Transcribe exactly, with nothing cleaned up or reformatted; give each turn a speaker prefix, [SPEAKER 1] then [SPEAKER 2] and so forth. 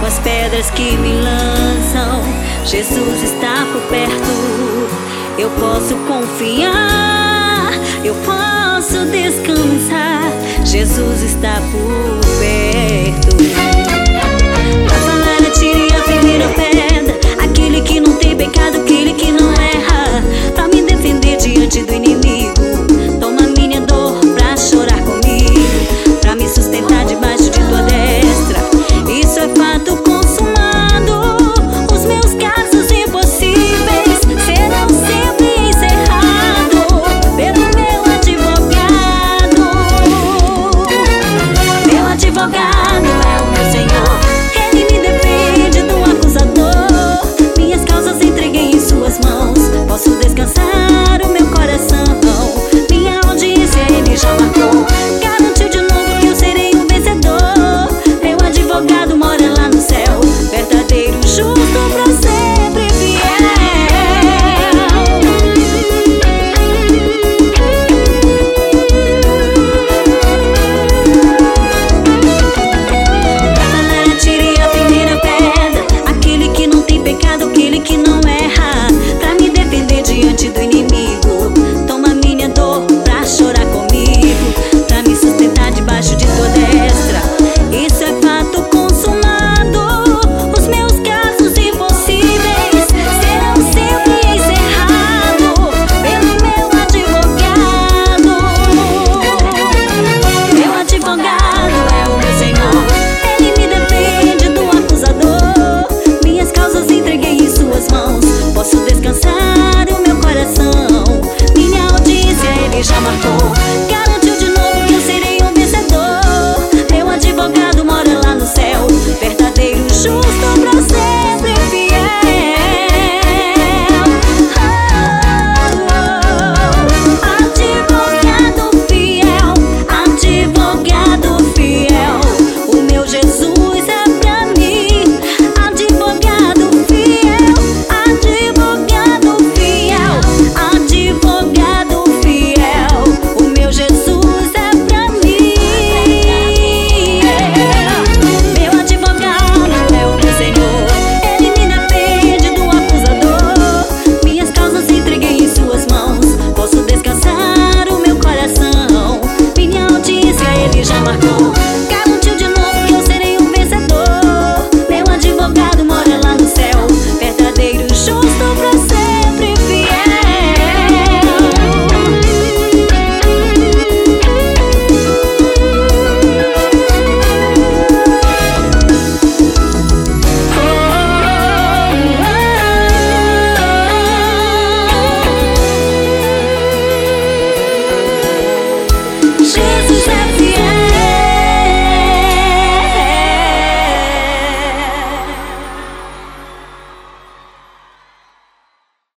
[SPEAKER 1] as pedras que me lançam, Jesus está por perto. Eu posso confiar, eu posso descansar, Jesus está por perto. Pra falar atire a primeira pedra, aquele que não tem pecado, aquele que não erra. Pra me defender diante do inimigo, toma minha dor pra chorar comigo, pra me sustentar debaixo de tua destra. Isso é fato consumado, os meus casos impossíveis serão sempre encerrados pelo meu advogado. Meu advogado é o meu Senhor, Ele me defende do acusador. Minhas causas entreguei em suas mãos, posso descansar o meu coração. Minha audiência Ele já marcou, garantiu de novo que eu serei um vencedor. Meu advogado mora lá no céu,